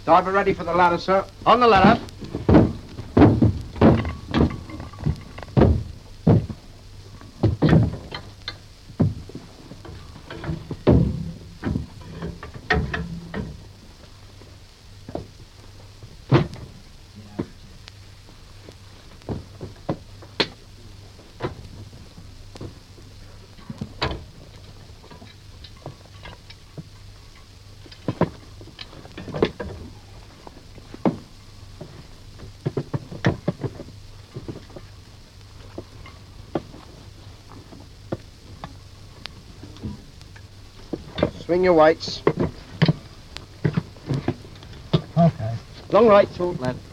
Diver ready for the ladder, sir. On the ladder. Swing your weights. Okay. Long right, short left.